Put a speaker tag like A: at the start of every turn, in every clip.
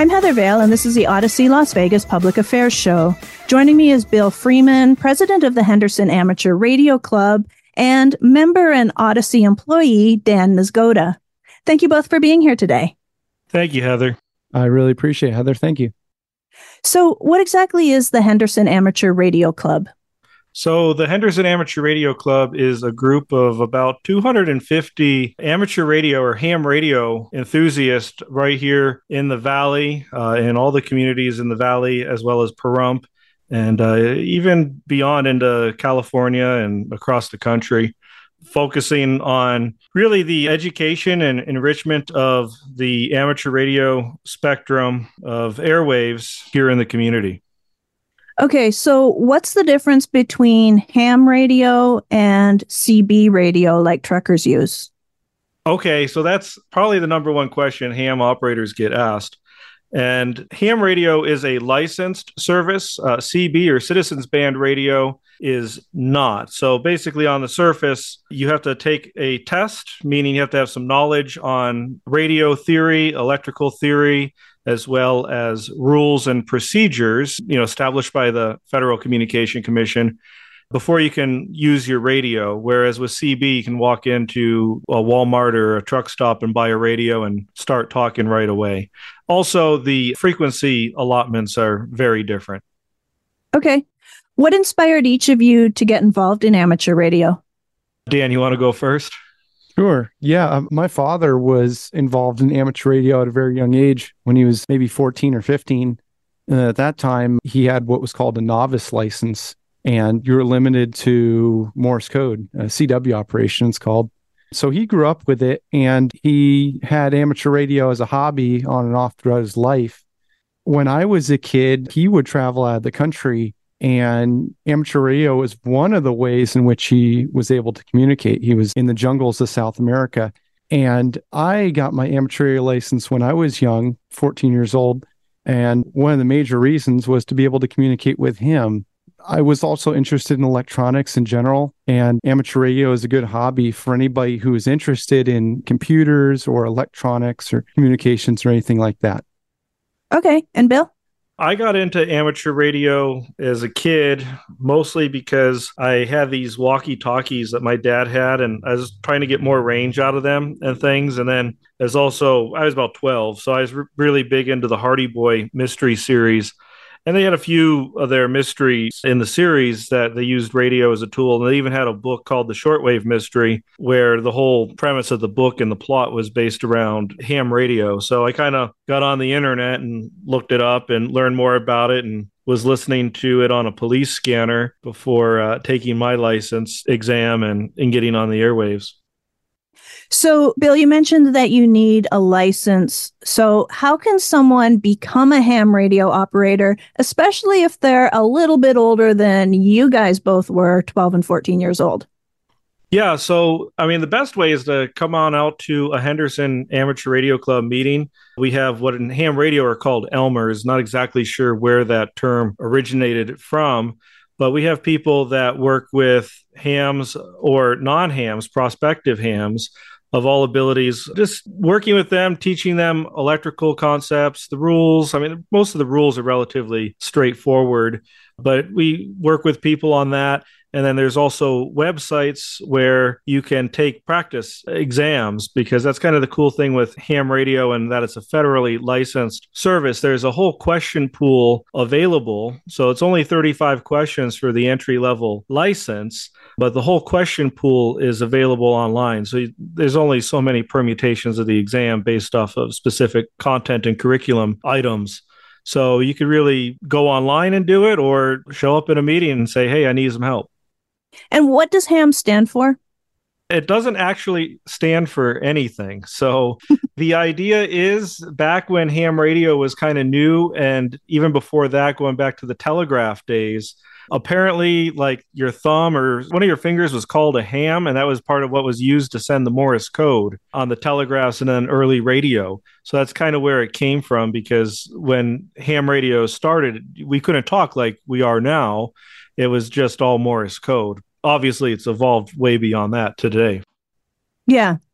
A: I'm Heather Vale, and this is the Odyssey Las Vegas Public Affairs Show. Joining me is Bill Freeman, president of the Henderson Amateur Radio Club, and member and Odyssey employee Dan Nizgoda. Thank you both for being here today.
B: Thank you, Heather.
C: I really appreciate it, Heather. Thank you.
A: So what exactly is the Henderson Amateur Radio Club?
B: So the Henderson Amateur Radio Club is a group of about 250 amateur radio or ham radio enthusiasts right here in the Valley, in all the communities in the Valley, as well as Pahrump, and even beyond into California and across the country, focusing on really the education and enrichment of the amateur radio spectrum of airwaves here in the community.
A: Okay, so what's the difference between ham radio and CB radio like truckers use?
B: Okay, so that's probably the number one question ham operators get asked. And ham radio is a licensed service. CB or Citizens Band Radio is not. So basically on the surface, you have to take a test, meaning you have to have some knowledge on radio theory, electrical theory, as well as rules and procedures, established by the Federal Communication Commission before you can use your radio. Whereas with CB, you can walk into a Walmart or a truck stop and buy a radio and start talking right away. Also, the frequency allotments are very different.
A: Okay. What inspired each of you to get involved in amateur radio?
B: Dan, you want to go first?
C: Sure. Yeah. My father was involved in amateur radio at a very young age when he was maybe 14 or 15. At that time, he had what was called a novice license, and you were limited to Morse code, a CW operation it's called. So he grew up with it, and he had amateur radio as a hobby on and off throughout his life. When I was a kid, he would travel out of the country, and amateur radio was one of the ways in which he was able to communicate. He was in the jungles of South America. And I got my amateur radio license when I was young, 14 years old. And one of the major reasons was to be able to communicate with him. I was also interested in electronics in general, and amateur radio is a good hobby for anybody who is interested in computers or electronics or communications or anything like that.
A: Okay. And Bill?
B: I got into amateur radio as a kid, mostly because I had these walkie-talkies that my dad had, and I was trying to get more range out of them and things. And then I was about 12, so I was really big into the Hardy Boy mystery series. And they had a few of their mysteries in the series that they used radio as a tool. And they even had a book called The Shortwave Mystery, where the whole premise of the book and the plot was based around ham radio. So I kind of got on the internet and looked it up and learned more about it, and was listening to it on a police scanner before taking my license exam and getting on the airwaves.
A: So, Bill, you mentioned that you need a license. So how can someone become a ham radio operator, especially if they're a little bit older than you guys both were, 12 and 14 years old?
B: Yeah, so, the best way is to come on out to a Henderson Amateur Radio Club meeting. We have what in ham radio are called Elmers. Not exactly sure where that term originated from, but we have people that work with hams or non-hams, prospective hams, of all abilities, just working with them, teaching them electrical concepts, the rules. Most of the rules are relatively straightforward, but we work with people on that. And then there's also websites where you can take practice exams, because that's kind of the cool thing with ham radio, and that it's a federally licensed service. There's a whole question pool available. So it's only 35 questions for the entry-level license, but the whole question pool is available online. So there's only so many permutations of the exam based off of specific content and curriculum items. So you could really go online and do it, or show up in a meeting and say, hey, I need some help.
A: And what does ham stand for?
B: It doesn't actually stand for anything. So the idea is, back when ham radio was kind of new, and even before that, going back to the telegraph days, apparently like your thumb or one of your fingers was called a ham, and that was part of what was used to send the Morse code on the telegraphs and then early radio. So that's kind of where it came from, because when ham radio started, we couldn't talk like we are now. It was just all Morse code. Obviously, it's evolved way beyond that today.
A: Yeah.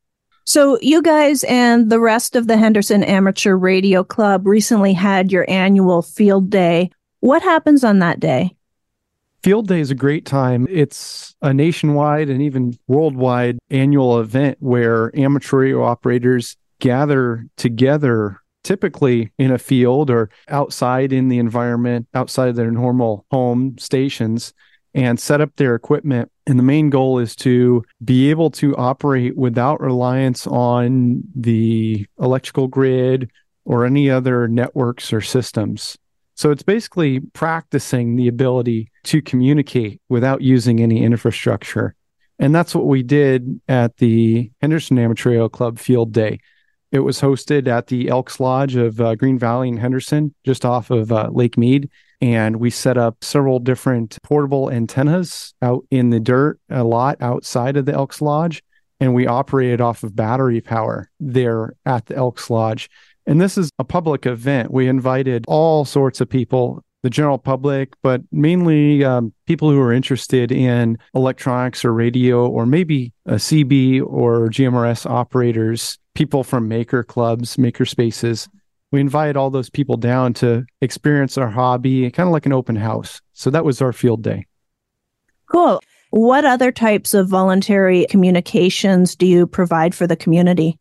A: So you guys and the rest of the Henderson Amateur Radio Club recently had your annual field day. What happens on that day?
C: Field Day is a great time. It's a nationwide and even worldwide annual event where amateur radio operators gather together, typically in a field or outside in the environment, outside of their normal home stations, and set up their equipment. And the main goal is to be able to operate without reliance on the electrical grid or any other networks or systems. So it's basically practicing the ability to communicate without using any infrastructure. And that's what we did at the Henderson Amateur Radio Club Field Day. It was hosted at the Elks Lodge of Green Valley in Henderson, just off of Lake Mead. And we set up several different portable antennas out in the dirt, a lot outside of the Elks Lodge. And we operated off of battery power there at the Elks Lodge. And this is a public event. We invited all sorts of people, the general public, but mainly people who are interested in electronics or radio, or maybe a CB or GMRS operators, people from maker clubs, maker spaces. We invite all those people down to experience our hobby, kind of like an open house. So that was our field day.
A: Cool. What other types of voluntary communications do you provide for the community?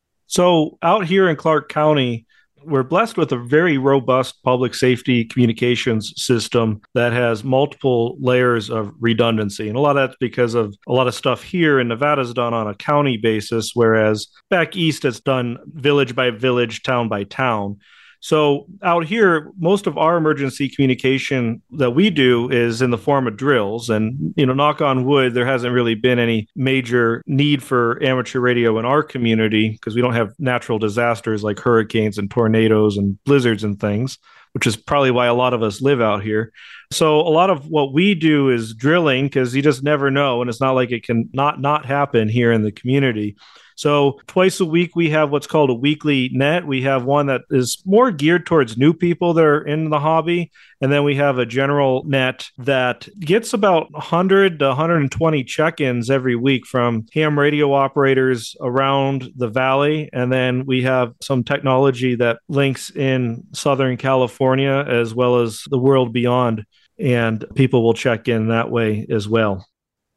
B: So out here in Clark County, we're blessed with a very robust public safety communications system that has multiple layers of redundancy. And a lot of that's because of a lot of stuff here in Nevada is done on a county basis, whereas back east it's done village by village, town by town. So out here, most of our emergency communication that we do is in the form of drills. And, knock on wood, there hasn't really been any major need for amateur radio in our community because we don't have natural disasters like hurricanes and tornadoes and blizzards and things, which is probably why a lot of us live out here. So a lot of what we do is drilling because you just never know. And it's not like it can not happen here in the community. So twice a week, we have what's called a weekly net. We have one that is more geared towards new people that are in the hobby. And then we have a general net that gets about 100 to 120 check-ins every week from ham radio operators around the valley. And then we have some technology that links in Southern California as well as the world beyond. And people will check in that way as well.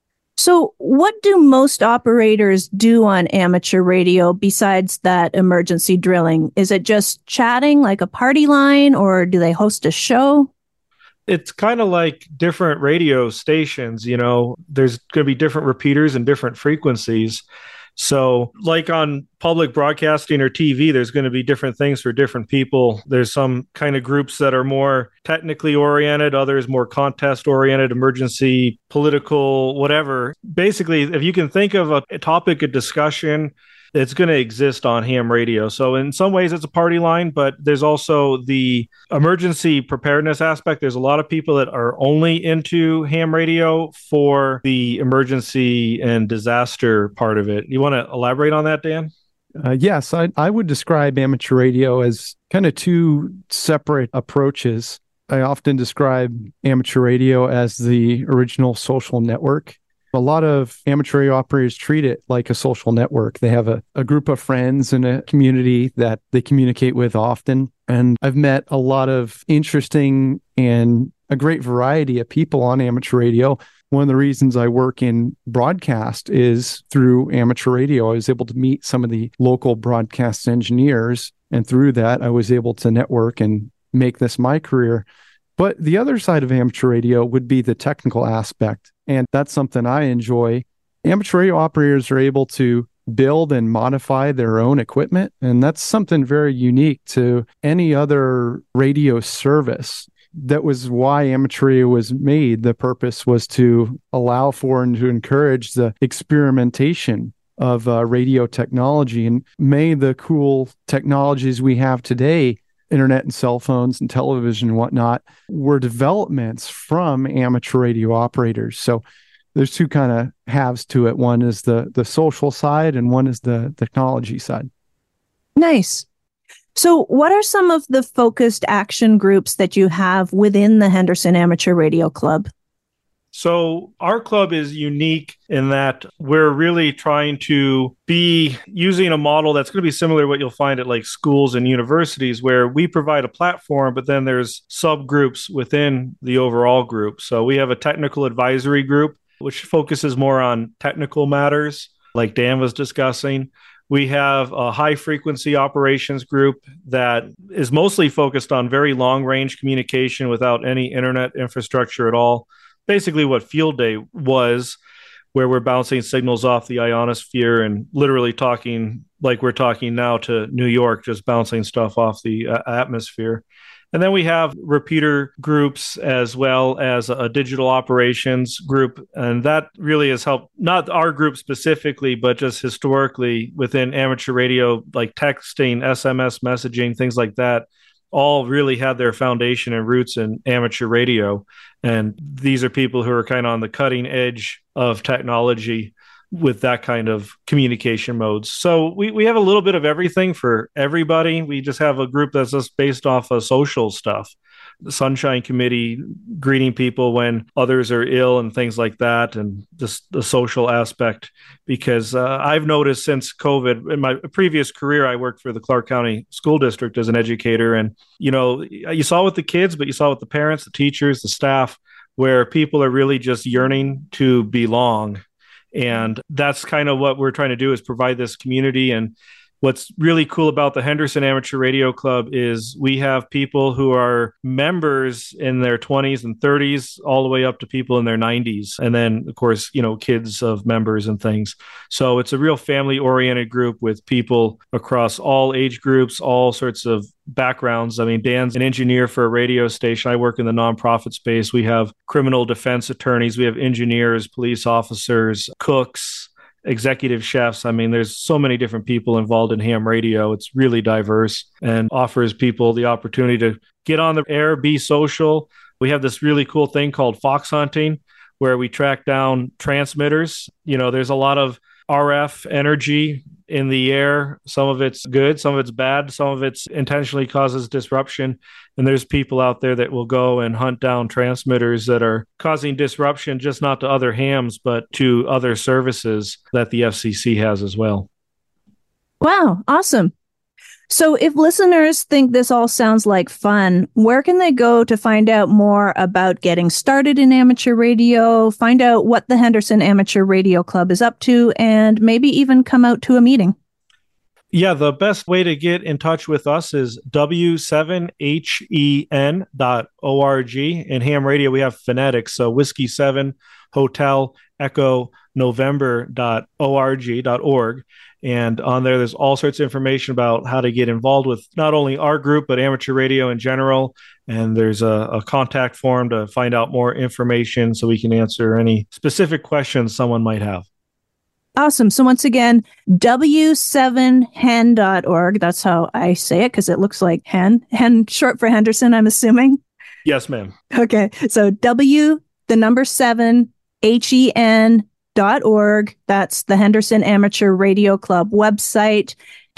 A: So what do most operators do on amateur radio besides that emergency drilling? Is it just chatting like a party line, or do they host a show?
B: It's kind of like different radio stations, there's going to be different repeaters and different frequencies. So like on public broadcasting or TV, there's going to be different things for different people. There's some kind of groups that are more technically oriented, others more contest oriented, emergency, political, whatever. Basically, if you can think of a topic of discussion, it's going to exist on ham radio. So in some ways it's a party line, but there's also the emergency preparedness aspect. There's a lot of people that are only into ham radio for the emergency and disaster part of it. You want to elaborate on that, Dan?
C: Yes, I would describe amateur radio as kind of two separate approaches. I often describe amateur radio as the original social network. A lot of amateur radio operators treat it like a social network. They have a group of friends in a community that they communicate with often. And I've met a lot of interesting and a great variety of people on amateur radio. One of the reasons I work in broadcast is through amateur radio. I was able to meet some of the local broadcast engineers, and through that, I was able to network and make this my career. But the other side of amateur radio would be the technical aspect. And that's something I enjoy. Amateur radio operators are able to build and modify their own equipment. And that's something very unique to any other radio service. That was why amateur radio was made. The purpose was to allow for and to encourage the experimentation of radio technology. And many of the cool technologies we have today, internet and cell phones and television and whatnot, were developments from amateur radio operators. So there's two kind of halves to it. One is the social side and one is the technology side.
A: Nice. So what are some of the focused action groups that you have within the Henderson Amateur Radio Club?
B: So our club is unique in that we're really trying to be using a model that's going to be similar to what you'll find at like schools and universities, where we provide a platform, but then there's subgroups within the overall group. So we have a technical advisory group, which focuses more on technical matters, like Dan was discussing. We have a high frequency operations group that is mostly focused on very long range communication without any internet infrastructure at all. Basically what Field Day was, where we're bouncing signals off the ionosphere and literally talking like we're talking now to New York, just bouncing stuff off the atmosphere. And then we have repeater groups as well as a digital operations group. And that really has helped, not our group specifically, but just historically within amateur radio, like texting, SMS messaging, things like that, all really had their foundation and roots in amateur radio. And these are people who are kind of on the cutting edge of technology with that kind of communication modes. So we have a little bit of everything for everybody. We just have a group that's just based off of social stuff. The Sunshine Committee, greeting people when others are ill and things like that, and just the social aspect. Because I've noticed since COVID, in my previous career, I worked for the Clark County School District as an educator. And, you know, you saw with the kids, but you saw with the parents, the teachers, the staff, where people are really just yearning to belong. And that's kind of what we're trying to do, is provide this community. And what's really cool about the Henderson Amateur Radio Club is we have people who are members in their 20s and 30s, all the way up to people in their 90s. And then, of course, you know, kids of members and things. So it's a real family-oriented group with people across all age groups, all sorts of backgrounds. I mean, Dan's an engineer for a radio station. I work in the nonprofit space. We have criminal defense attorneys. We have engineers, police officers, cooks, executive chefs. I mean, there's so many different people involved in ham radio. It's really diverse and offers people the opportunity to get on the air, be social. We have this really cool thing called fox hunting, where we track down transmitters. You know, there's a lot of RF energy in the air. Some of it's good, some of it's bad, some of it's intentionally causes disruption. And there's people out there that will go and hunt down transmitters that are causing disruption, just not to other hams, but to other services that the FCC has as well.
A: Wow, awesome. So if listeners think this all sounds like fun, where can they go to find out more about getting started in amateur radio, find out what the Henderson Amateur Radio Club is up to, and maybe even come out to a meeting?
B: Yeah, the best way to get in touch with us is w7hen.org. In ham radio, we have phonetics, so Whiskey 7, Hotel, Echo, November.org. And on there, there's all sorts of information about how to get involved with not only our group, but amateur radio in general. And there's a contact form to find out more information so we can answer any specific questions someone might have.
A: Awesome. So once again, w7hen.org. That's how I say it, because it looks like hen. Hen, short for Henderson, I'm assuming.
B: Yes, ma'am.
A: Okay. So w7hen.org. That's the Henderson Amateur Radio Club website,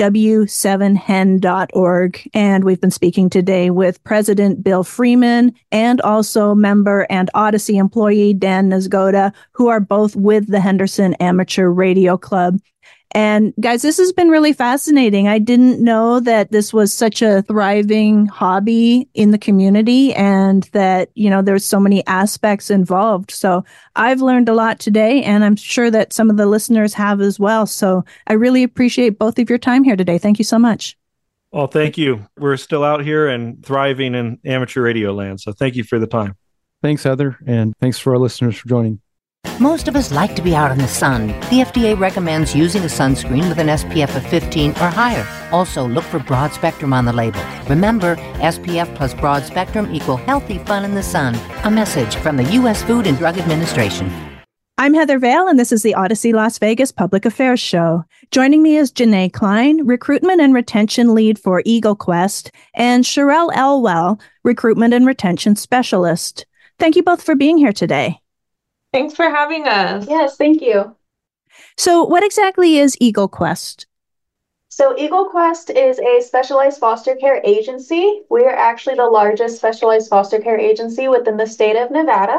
A: w7hen.org. And we've been speaking today with President Bill Freeman and also member and Odyssey employee Dan Nezgoda, who are both with the Henderson Amateur Radio Club. And guys, this has been really fascinating. I didn't know that this was such a thriving hobby in the community and that, you know, there's so many aspects involved. So I've learned a lot today, and I'm sure that some of the listeners have as well. So I really appreciate both of your time here today. Thank you so much.
B: Well, thank you. We're still out here and thriving in amateur radio land. So thank you for the time.
C: Thanks, Heather. And thanks for our listeners for joining.
D: Most of us like to be out in the sun. The FDA recommends using a sunscreen with an SPF of 15 or higher. Also, look for broad spectrum on the label. Remember, SPF plus broad spectrum equal healthy fun in the sun. A message from the U.S. Food and Drug Administration.
A: I'm Heather Vale, and this is the Odyssey Las Vegas Public Affairs Show. Joining me is Janae Klein, Recruitment and Retention Lead for Eagle Quest, and Sherelle Elwell, Recruitment and Retention Specialist. Thank you both for being here today.
E: Thanks for having us.
F: Yes, thank you.
A: So what exactly is Eagle Quest?
F: So Eagle Quest is a specialized foster care agency. We are actually the largest specialized foster care agency within the state of Nevada.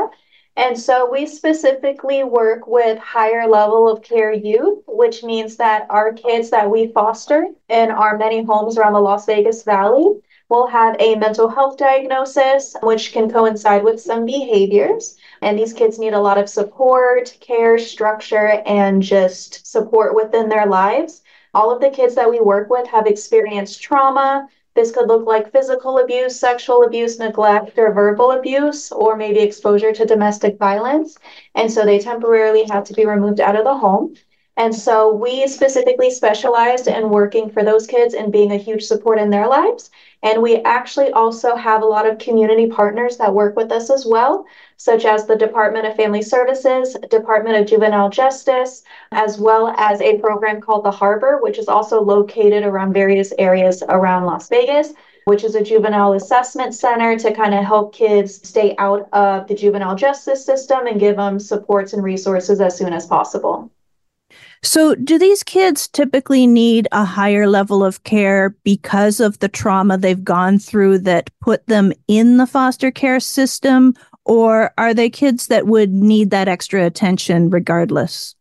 F: And so we specifically work with higher level of care youth, which means that our kids that we foster in our many homes around the Las Vegas Valley will have a mental health diagnosis, which can coincide with some behaviors. And these kids need a lot of support, care, structure, and just support within their lives. All of the kids that we work with have experienced trauma. This could look like physical abuse, sexual abuse, neglect, or verbal abuse, or maybe exposure to domestic violence. And so they temporarily have to be removed out of the home. And so we specifically specialized in working for those kids and being a huge support in their lives. And we actually also have a lot of community partners that work with us as well, such as the Department of Family Services, Department of Juvenile Justice, as well as a program called The Harbor, which is also located around various areas around Las Vegas, which is a juvenile assessment center to kind of help kids stay out of the juvenile justice system and give them supports and resources as soon as possible.
A: So, do these kids typically need a higher level of care because of the trauma they've gone through that put them in the foster care system, or are they kids that would need that extra attention regardless?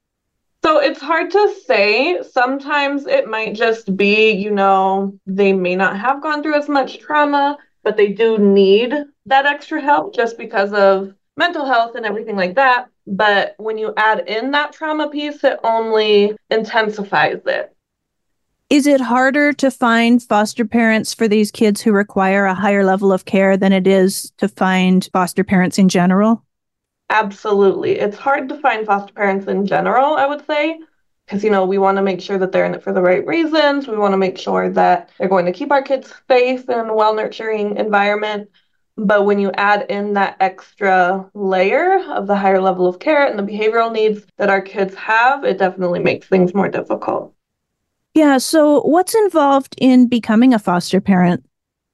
E: So it's hard to say. Sometimes it might just be, they may not have gone through as much trauma, but they do need that extra help just because of mental health and everything like that. But when you add in that trauma piece, it only intensifies it.
A: Is it harder to find foster parents for these kids who require a higher level of care than it is to find foster parents in general?
E: Absolutely. It's hard to find foster parents in general, I would say, because, we want to make sure that they're in it for the right reasons. We want to make sure that they're going to keep our kids safe and a well-nurturing environment. But when you add in that extra layer of the higher level of care and the behavioral needs that our kids have, it definitely makes things more difficult.
A: Yeah, so what's involved in becoming a foster parent?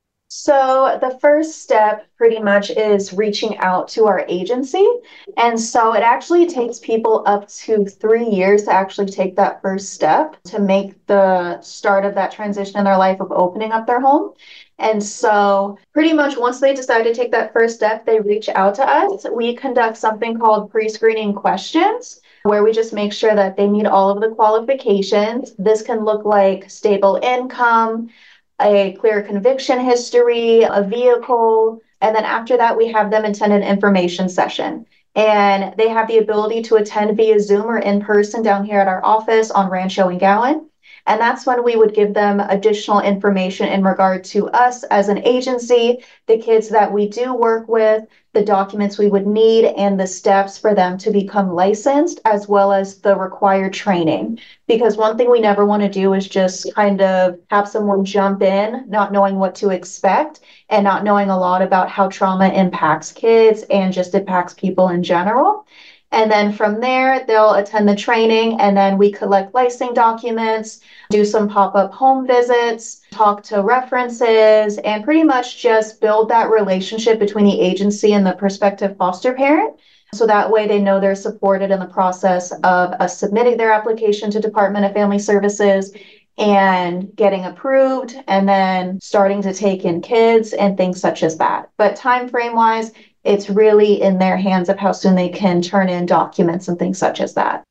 F: So the first step pretty much is reaching out to our agency. And so it actually takes people up to 3 years to actually take that first step to make the start of that transition in their life of opening up their home. And so pretty much once they decide to take that first step, they reach out to us. We conduct something called pre-screening questions, where we just make sure that they meet all of the qualifications. This can look like stable income, a clear conviction history, a vehicle, and then after that, we have them attend an information session. And they have the ability to attend via Zoom or in person down here at our office on Rancho and Gowan. And that's when we would give them additional information in regard to us as an agency, the kids that we do work with, the documents we would need, and the steps for them to become licensed, as well as the required training. Because one thing we never want to do is just kind of have someone jump in, not knowing what to expect and not knowing a lot about how trauma impacts kids and just impacts people in general. And then from there, they'll attend the training, and then we collect licensing documents, do some pop-up home visits, talk to references, and pretty much just build that relationship between the agency and the prospective foster parent. So that way they know they're supported in the process of us submitting their application to Department of Family Services and getting approved, and then starting to take in kids and things such as that. But time frame wise, it's really in their hands of how soon they can turn in documents and things such as that.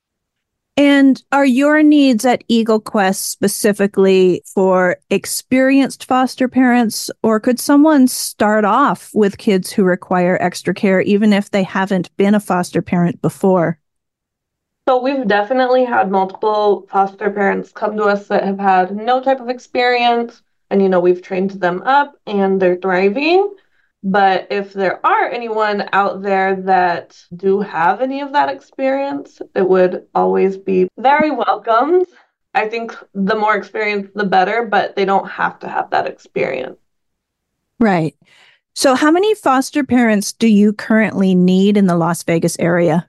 A: And are your needs at Eagle Quest specifically for experienced foster parents, or could someone start off with kids who require extra care even if they haven't been a foster parent before?
E: So we've definitely had multiple foster parents come to us that have had no type of experience, and we've trained them up and they're thriving. But if there are anyone out there that do have any of that experience, it would always be very welcomed. I think the more experience, the better, but they don't have to have that experience.
A: Right. So how many foster parents do you currently need in the Las Vegas area?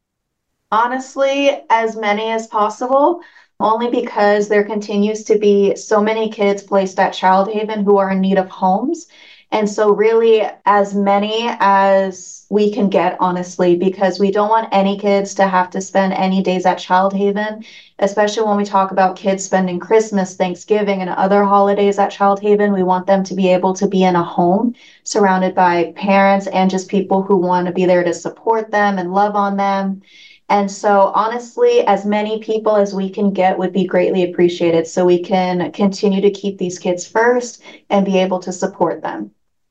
F: Honestly, as many as possible, only because there continues to be so many kids placed at Child Haven who are in need of homes. And so really as many as as we can get, honestly, because we don't want any kids to have to spend any days at Child Haven, especially when we talk about kids spending Christmas, Thanksgiving, and other holidays at Child Haven. We want them to be able to be in a home surrounded by parents and just people who want to be there to support them and love on them. And so honestly, as many people as we can get would be greatly appreciated so we can continue to keep these kids first and be able to support them.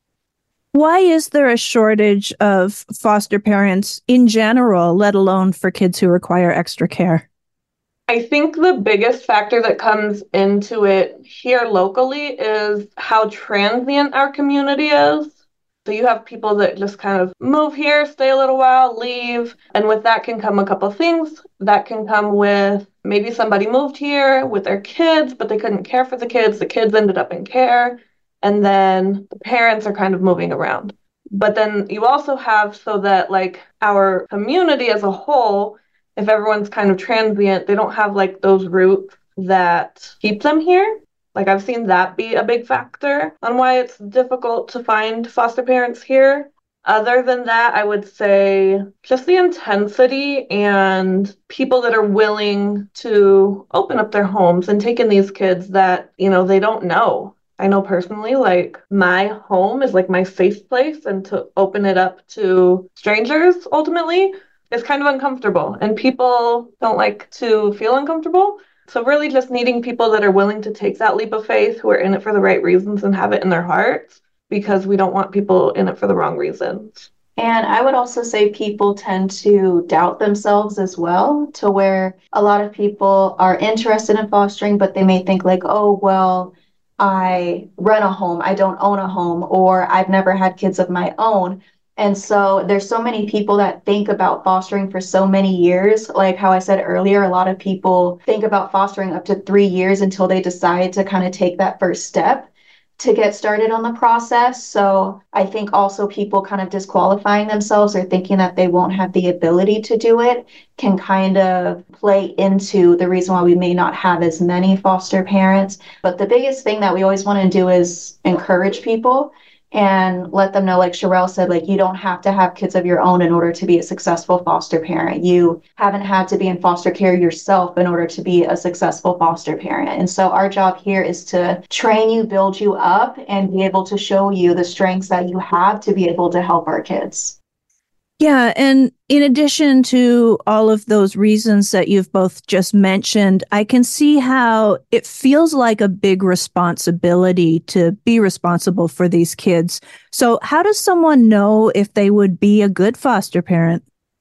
A: Why is there a shortage of foster parents in general, let alone for kids who require extra care?
E: I think the biggest factor that comes into it here locally is how transient our community is. So you have people that just kind of move here, stay a little while, leave. And with that can come a couple things. That can come with maybe somebody moved here with their kids, but they couldn't care for the kids. The kids ended up in care. And then the parents are kind of moving around. But then you also have so that like our community as a whole, if everyone's kind of transient, they don't have like those roots that keep them here. Like I've seen that be a big factor on why it's difficult to find foster parents here. Other than that, I would say just the intensity and people that are willing to open up their homes and take in these kids that, you know, they don't know. I know personally, like my home is like my safe place, and to open it up to strangers ultimately is kind of uncomfortable, and people don't like to feel uncomfortable. So really just needing people that are willing to take that leap of faith, who are in it for the right reasons and have it in their hearts, because we don't want people in it for the wrong reasons.
F: And I would also say people tend to doubt themselves as well, to where a lot of people are interested in fostering, but they may think like, oh, well, I rent a home, I don't own a home, or I've never had kids of my own. And so there's so many people that think about fostering for so many years. Like how I said earlier, a lot of people think about fostering up to 3 years until they decide to kind of take that first step to get started on the process. So I think also people kind of disqualifying themselves or thinking that they won't have the ability to do it can kind of play into the reason why we may not have as many foster parents. But the biggest thing that we always want to do is encourage people and let them know, like Sherelle said, like you don't have to have kids of your own in order to be a successful foster parent. You haven't had to be in foster care yourself in order to be a successful foster parent. And so our job here is to train you, build you up, and be able to show you the strengths that you have to be able to help our kids.
A: Yeah, and in addition to all of those reasons that you've both just mentioned, I can see how it feels like a big responsibility to be responsible for these kids. So how does someone know if they would be a good foster parent?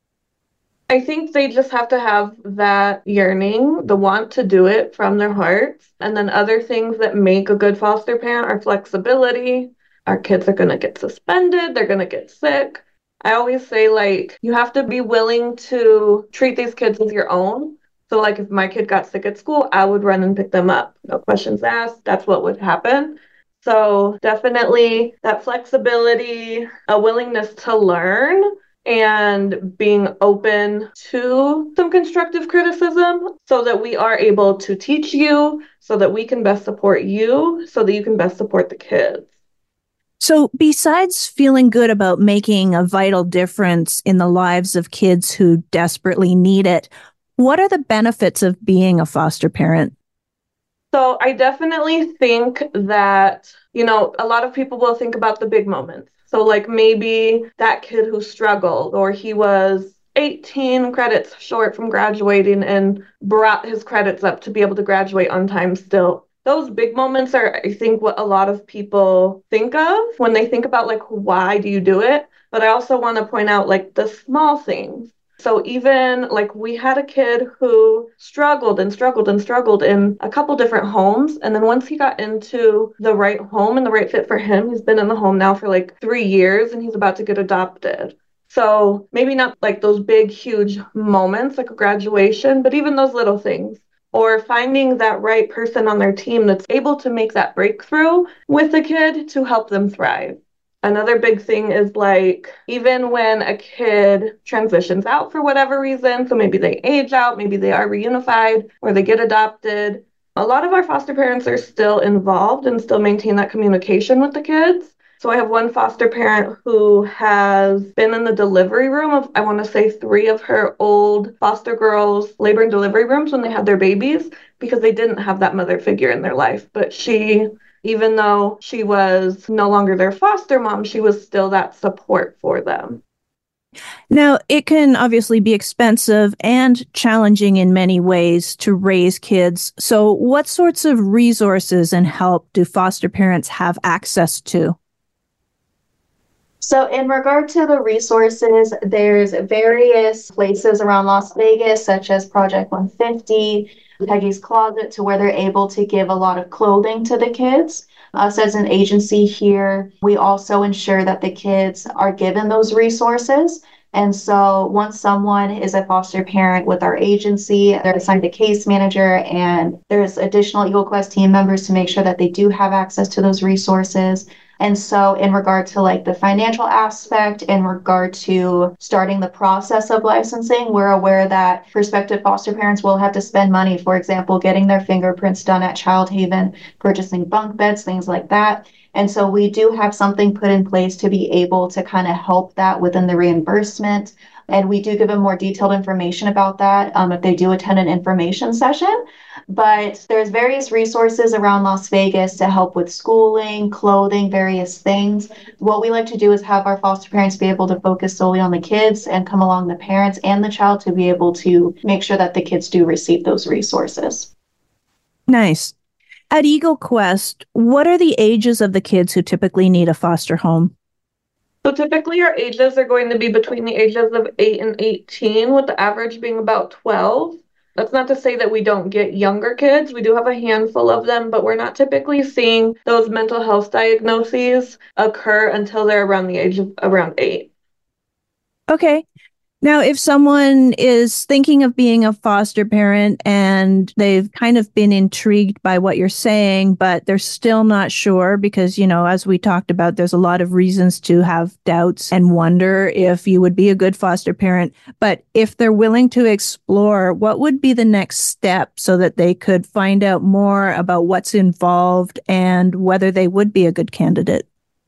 E: I think they just have to have that yearning, the want to do it from their hearts. And then other things that make a good foster parent are flexibility. Our kids are going to get suspended. They're going to get sick. I always say, like, you have to be willing to treat these kids as your own. So, like, if my kid got sick at school, I would run and pick them up. No questions asked. That's what would happen. So definitely that flexibility, a willingness to learn, and being open to some constructive criticism so that we are able to teach you, so that we can best support you, so that you can best support the kids.
A: So besides feeling good about making a vital difference in the lives of kids who desperately need it, what are the benefits of being a foster parent?
E: So I definitely think that, you know, a lot of people will think about the big moments. So like maybe that kid who struggled, or he was 18 credits short from graduating and brought his credits up to be able to graduate on time still. Those big moments are, I think, what a lot of people think of when they think about, like, why do you do it? But I also want to point out, like, the small things. So even, like, we had a kid who struggled and struggled and struggled in a couple different homes. And then once he got into the right home and the right fit for him, he's been in the home now for, like, 3 years, and he's about to get adopted. So maybe not, like, those big, huge moments, like a graduation, but even those little things. Or finding that right person on their team that's able to make that breakthrough with the kid to help them thrive. Another big thing is, like, even when a kid transitions out for whatever reason, so maybe they age out, maybe they are reunified, or they get adopted, a lot of our foster parents are still involved and still maintain that communication with the kids. So I have one foster parent who has been in the delivery room of, I want to say, 3 of her old foster girls' labor and delivery rooms when they had their babies because they didn't have that mother figure in their life. But she, even though she was no longer their foster mom, she was still that support for them.
A: Now, it can obviously be expensive and challenging in many ways to raise kids. So what sorts of resources and help do foster parents have access to?
F: So in regard to the resources, there's various places around Las Vegas, such as Project 150, Peggy's Closet, to where they're able to give a lot of clothing to the kids. Us as an agency here, we also ensure that the kids are given those resources. And so once someone is a foster parent with our agency, they're assigned a case manager, and there's additional EagleQuest team members to make sure that they do have access to those resources. And so in regard to like the financial aspect, in regard to starting the process of licensing, we're aware that prospective foster parents will have to spend money, for example, getting their fingerprints done at Child Haven, purchasing bunk beds, things like that. And so we do have something put in place to be able to kind of help that within the reimbursement. And we do give them more detailed information about that if they do attend an information session. But there's various resources around Las Vegas to help with schooling, clothing, various things. What we like to do is have our foster parents be able to focus solely on the kids and come along the parents and the child to be able to make sure that the kids do receive those resources.
A: Nice. At EagleQuest, what are the ages of the kids who typically need a foster home?
E: So typically our ages are going to be between the ages of 8 and 18, with the average being about 12. That's not to say that we don't get younger kids. We do have a handful of them, but we're not typically seeing those mental health diagnoses occur until they're around the age of around 8.
A: Okay. Now, if someone is thinking of being a foster parent and they've kind of been intrigued by what you're saying, but they're still not sure because, you know, as we talked about, there's a lot of reasons to have doubts and wonder if you would be a good foster parent. But if they're willing to explore, what would be the next step so that they could find out more about what's involved and whether they would be a good candidate?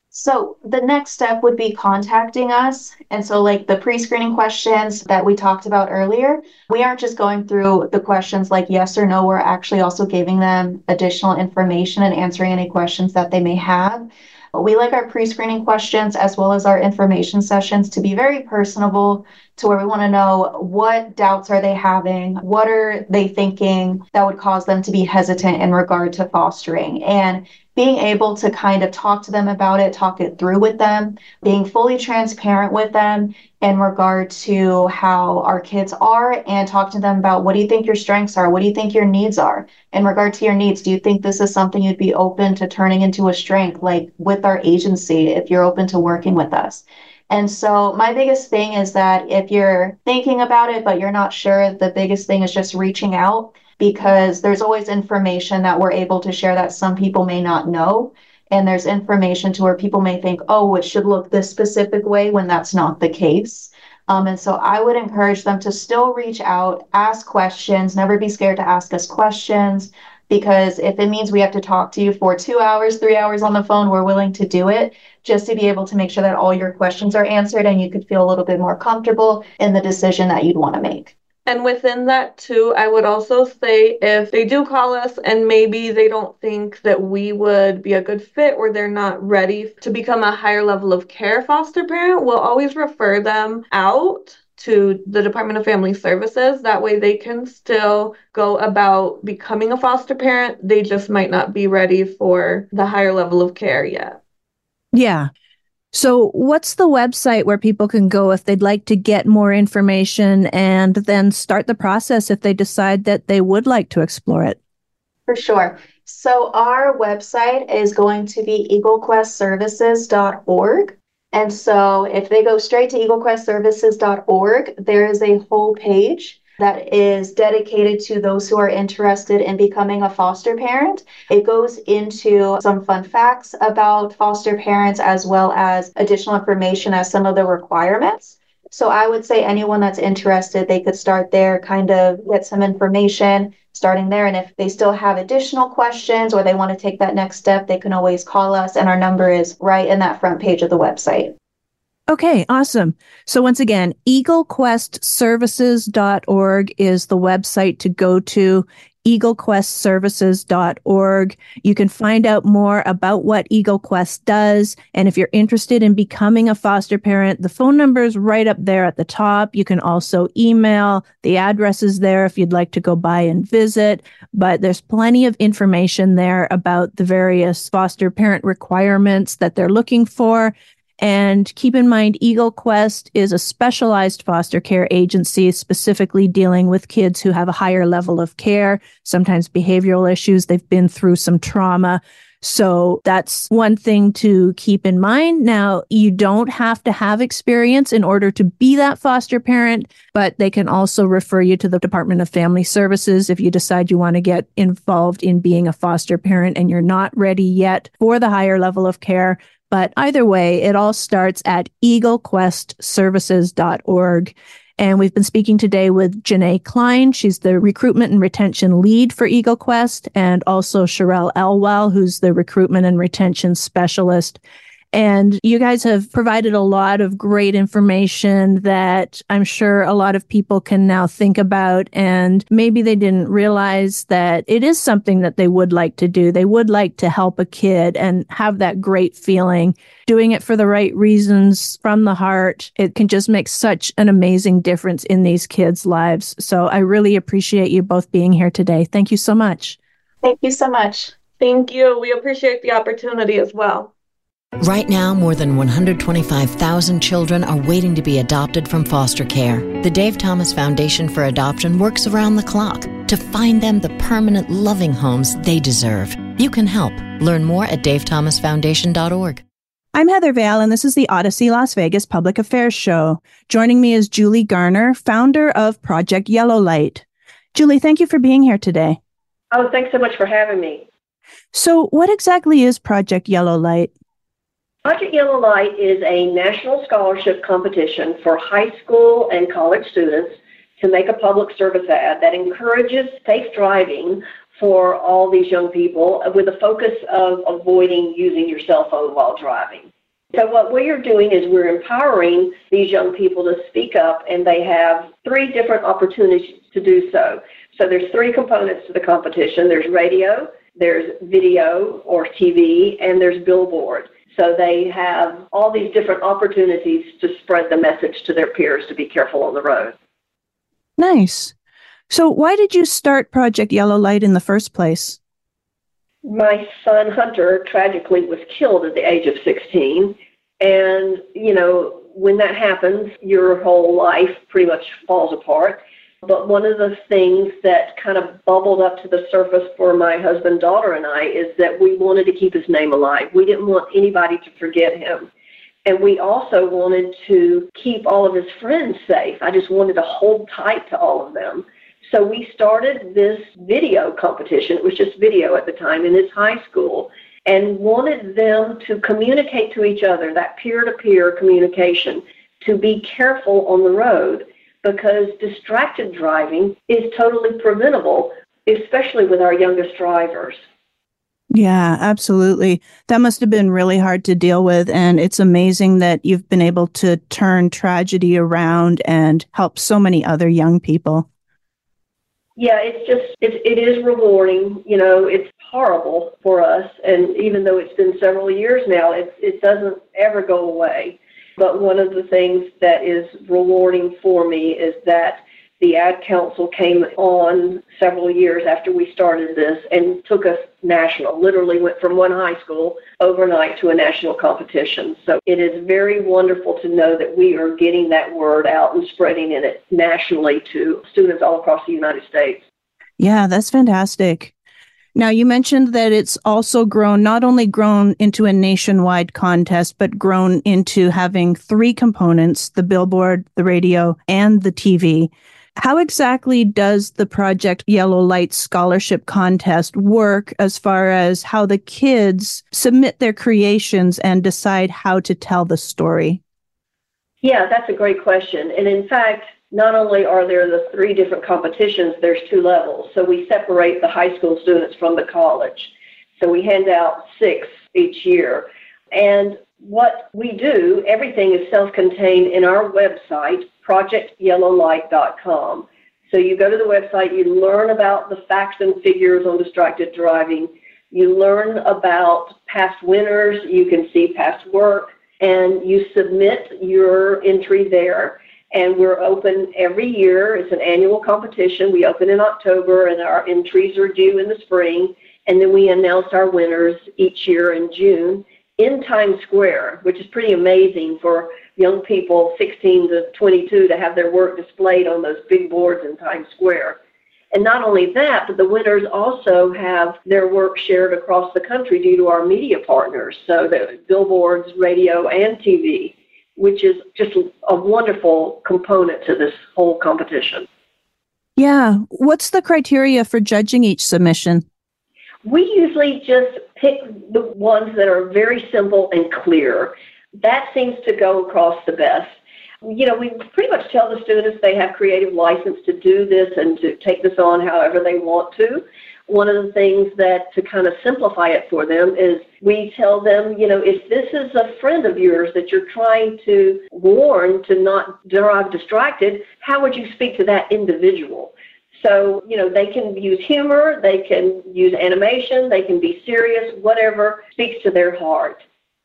F: So the next step would be contacting us. And so like the pre-screening questions that we talked about earlier, we aren't just going through the questions like yes or no, we're actually also giving them additional information and answering any questions that they may have. We like our pre-screening questions as well as our information sessions to be very personable, to where we want to know what doubts are they having, what are they thinking that would cause them to be hesitant in regard to fostering, and being able to kind of talk to them about it, talk it through with them, being fully transparent with them in regard to how our kids are, and talk to them about what do you think your strengths are? What do you think your needs are? In regard to your needs, do you think this is something you'd be open to turning into a strength, like with our agency, if you're open to working with us? And so my biggest thing is that if you're thinking about it, but you're not sure, the biggest thing is just reaching out, because there's always information that we're able to share that some people may not know. And there's information to where people may think, oh, it should look this specific way, when that's not the case. And so I would encourage them to still reach out, ask questions, never be scared to ask us questions, because if it means we have to talk to you for 2 hours, 3 hours on the phone, we're willing to do it, just to be able to make sure that all your questions are answered and you could feel a little bit more comfortable in the decision that you'd want to make.
E: And within that too, I would also say if they do call us and maybe they don't think that we would be a good fit, or they're not ready to become a higher level of care foster parent, we'll always refer them out to the Department of Family Services. That way they can still go about becoming a foster parent. They just might not be ready for the higher level of care yet.
A: Yeah. So what's the website where people can go if they'd like to get more information and then start the process if they decide that they would like to explore it?
F: For sure. So our website is going to be eaglequestservices.org. And so if they go straight to eaglequestservices.org, there is a whole page that is dedicated to those who are interested in becoming a foster parent. It goes into some fun facts about foster parents, as well as additional information as some of the requirements. So I would say anyone that's interested, they could start there, kind of get some information starting there. And if they still have additional questions or they want to take that next step, they can always call us. And our number is right in that front page of the website.
A: Okay, awesome. So once again, EagleQuestServices.org is the website to go to. EagleQuestServices.org. You can find out more about what EagleQuest does. And if you're interested in becoming a foster parent, the phone number is right up there at the top. You can also email. The address is there if you'd like to go by and visit. But there's plenty of information there about the various foster parent requirements that they're looking for. And keep in mind, EagleQuest is a specialized foster care agency specifically dealing with kids who have a higher level of care, sometimes behavioral issues. They've been through some trauma. So that's one thing to keep in mind. Now, you don't have to have experience in order to be that foster parent, but they can also refer you to the Department of Family Services if you decide you want to get involved in being a foster parent and you're not ready yet for the higher level of care. But either way, it all starts at EagleQuestServices.org. And we've been speaking today with Janae Klein. She's the recruitment and retention lead for EagleQuest, and also Sherelle Elwell, who's the recruitment and retention specialist. And you guys have provided a lot of great information that I'm sure a lot of people can now think about. And maybe they didn't realize that it is something that they would like to do. They would like to help a kid and have that great feeling. Doing it for the right reasons from the heart, it can just make such an amazing difference in these kids' lives. So I really appreciate you both being here today. Thank you so much.
F: Thank you so much.
E: Thank you. We appreciate the opportunity as well.
G: Right now, more than 125,000 children are waiting to be adopted from foster care. The Dave Thomas Foundation for Adoption works around the clock to find them the permanent, loving homes they deserve. You can help. Learn more at davethomasfoundation.org.
A: I'm Heather Vale, and this is the Odyssey Las Vegas Public Affairs Show. Joining me is Julie Garner, founder of Project Yellow Light. Julie, thank you for being here today.
H: Oh, thanks so much for having me.
A: So what exactly is Project Yellow Light?
H: Project Yellow Light is a national scholarship competition for high school and college students to make a public service ad that encourages safe driving for all these young people with a focus of avoiding using your cell phone while driving. So what we are doing is we're empowering these young people to speak up, and they have 3 different opportunities to do so. So there's 3 components to the competition. There's radio, there's video or TV, and there's billboard. So they have all these different opportunities to spread the message to their peers to be careful on the road.
A: Nice. So why did you start Project Yellow Light in the first place?
H: My son, Hunter, tragically was killed at the age of 16. And, when that happens, your whole life pretty much falls apart. But one of the things that kind of bubbled up to the surface for my husband, daughter, and I is that we wanted to keep his name alive. We didn't want anybody to forget him. And we also wanted to keep all of his friends safe. I just wanted to hold tight to all of them. So we started this video competition. It was just video at the time in this high school, and wanted them to communicate to each other, that peer-to-peer communication, to be careful on the road, because distracted driving is totally preventable, especially with our youngest drivers.
A: Yeah, absolutely. That must have been really hard to deal with. And it's amazing that you've been able to turn tragedy around and help so many other young people.
H: Yeah, it is rewarding. It's horrible for us. And even though it's been several years now, it doesn't ever go away. But one of the things that is rewarding for me is that the Ad Council came on several years after we started this and took us national, literally went from one high school overnight to a national competition. So it is very wonderful to know that we are getting that word out and spreading it nationally to students all across the United States.
A: Yeah, that's fantastic. Now, you mentioned that it's also not only grown into a nationwide contest, but grown into having 3 components, the billboard, the radio, and the TV. How exactly does the Project Yellow Light Scholarship Contest work as far as how the kids submit their creations and decide how to tell the story?
H: Yeah, that's a great question. And in fact, not only are there the 3 different competitions, there's 2 levels. So we separate the high school students from the college. So we hand out 6 each year. And what we do, everything is self-contained in our website, projectyellowlight.com. So you go to the website, you learn about the facts and figures on distracted driving. You learn about past winners. You can see past work. And you submit your entry there. And we're open every year. It's an annual competition. We open in October, and our entries are due in the spring. And then we announce our winners each year in June in Times Square, which is pretty amazing for young people 16 to 22 to have their work displayed on those big boards in Times Square. And not only that, but the winners also have their work shared across the country due to our media partners, so the billboards, radio, and TV, which is just a wonderful component to this whole competition.
A: Yeah. What's the criteria for judging each submission?
H: We usually just pick the ones that are very simple and clear. That seems to go across the best. You know, we pretty much tell the students they have creative license to do this and to take this on however they want to. One of the things that, to kind of simplify it for them, is we tell them, you know, if this is a friend of yours that you're trying to warn to not drive distracted, how would you speak to that individual? So, you know, they can use humor, they can use animation, they can be serious, whatever speaks to their heart.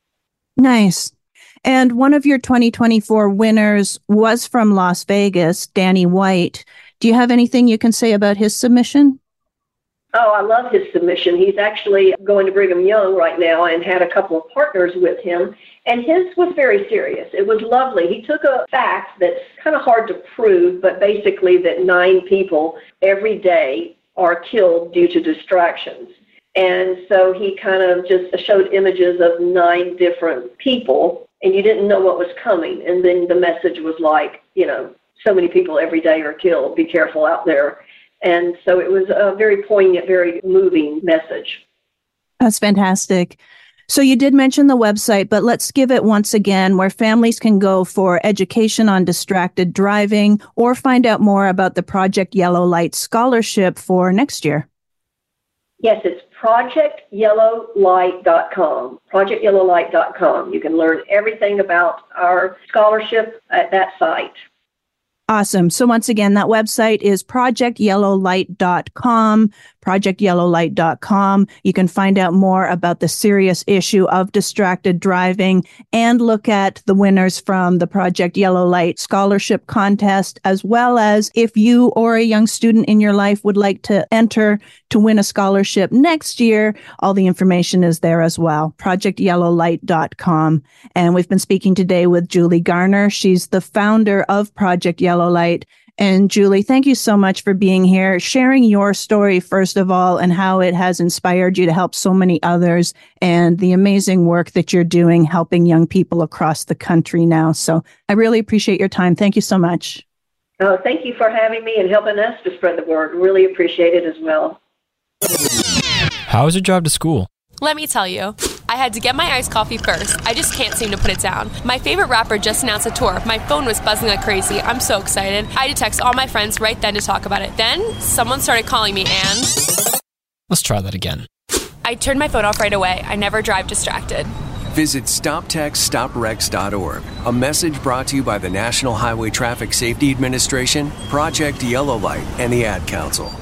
A: Nice. And one of your 2024 winners was from Las Vegas, Danny White. Do you have anything you can say about his submission?
H: Oh, I love his submission. He's actually going to Brigham Young right now and had a couple of partners with him. And his was very serious. It was lovely. He took a fact that's kind of hard to prove, but basically that 9 people every day are killed due to distractions. And so he kind of just showed images of 9 different people, and you didn't know what was coming. And then the message was like, you know, so many people every day are killed. Be careful out there. And so it was a very poignant, very moving message.
A: That's fantastic. So you did mention the website, but let's give it once again where families can go for education on distracted driving or find out more about the Project Yellow Light Scholarship for next year.
H: Yes, it's projectyellowlight.com, projectyellowlight.com. You can learn everything about our scholarship at that site.
A: Awesome. So once again, that website is projectyellowlight.com, projectyellowlight.com. You can find out more about the serious issue of distracted driving and look at the winners from the Project Yellow Light Scholarship Contest, as well as if you or a young student in your life would like to enter to win a scholarship next year. All the information is there as well, projectyellowlight.com. And we've been speaking today with Julie Garner. She's the founder of Project Yellow Light. And Julie, thank you so much for being here, sharing your story, first of all, and how it has inspired you to help so many others and the amazing work that you're doing, helping young people across the country now. So I really appreciate your time. Thank you so much.
H: Oh, thank you for having me and helping us to spread the word. Really appreciate it as well.
I: How was your drive to school?
J: Let me tell you, I had to get my iced coffee first. I just can't seem to put it down. My favorite rapper just announced a tour. My phone was buzzing like crazy. I'm so excited. I had to text all my friends right then to talk about it. Then someone started calling me and...
I: Let's try that again.
J: I turned my phone off right away. I never drive distracted.
K: Visit StopTextStopWrecks.org. A message brought to you by the National Highway Traffic Safety Administration, Project Yellow Light, and the Ad Council.